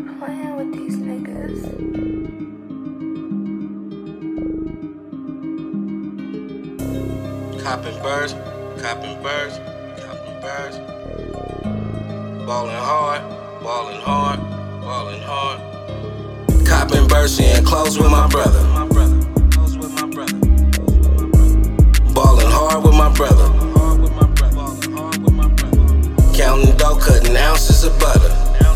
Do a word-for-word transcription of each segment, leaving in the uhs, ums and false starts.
playing with these niggas. Copping birds, copping birds, copping birds. Ballin' hard, ballin' hard, ballin' hard. Copping birds and close with my brother. Ballin' hard with my brother. Counting dough, cutting ounces of butter.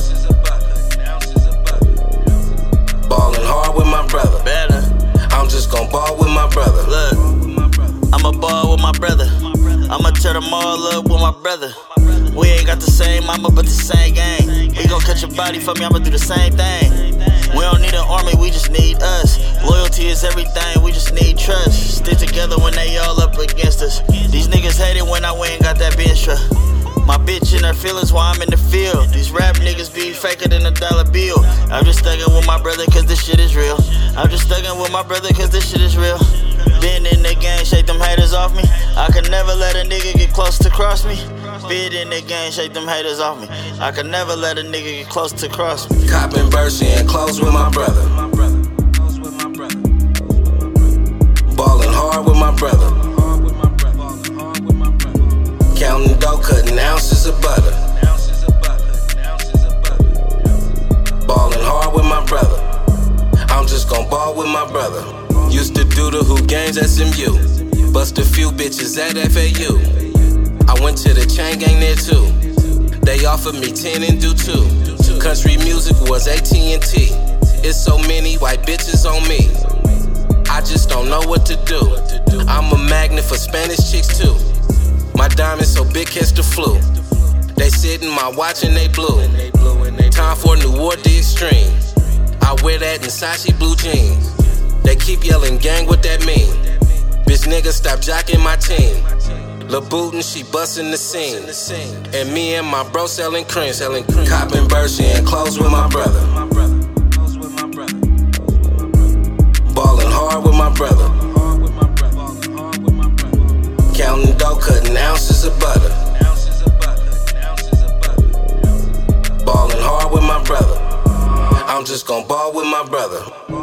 Ballin' hard with my brother. Better. I'm just gon' ball with my brother. Look, I'ma ball with my brother. I'ma tear them all up with my brother. We ain't got the same mama, but the same gang. He gon' cut your body for me, I'ma do the same thing. We don't need an army, we just need us. Loyalty is everything, we just need trust. Stick together when they all up against us. These niggas hate it when I went and got that bench truck. My bitch in her feelings while I'm in the field. These rap niggas be faker than a dollar bill. I'm just thuggin' with my brother cause this shit is real. I'm just thuggin' with my brother cause this shit is real. Been in the game, shake them haters off me. I could never let a nigga get close to cross me. Been in the game, shake them haters off me. I could never let a nigga get close to cross me. Copping birds and close with my brother. Ballin' hard with my brother. Counting dough, cutting ounces of butter. Ballin' hard with my brother. I'm just gon' ball with my brother. Used to do the hoop games at S M U. Bust a few bitches at F A U. I went to the chain gang there too. They offered me ten and do two. Country music was A T and T. It's so many white bitches on me. I just don't know what to do. I'm a magnet for Spanish chicks too. My diamonds so big catch the flu. They sit in my watch and they blue. Time for New Order the extreme. I wear that in Sachi blue jeans. They keep yelling gang, what that mean? Bitch nigga stop jocking my team. Lil' Bootin', she bustin' the scene. And me and my bro selling cream. Coppin' birds and close with my brother. Ballin' hard with my brother. Counting dough, cutting ounces of butter. Ballin' hard with my brother. I'm just gon' ball with my brother.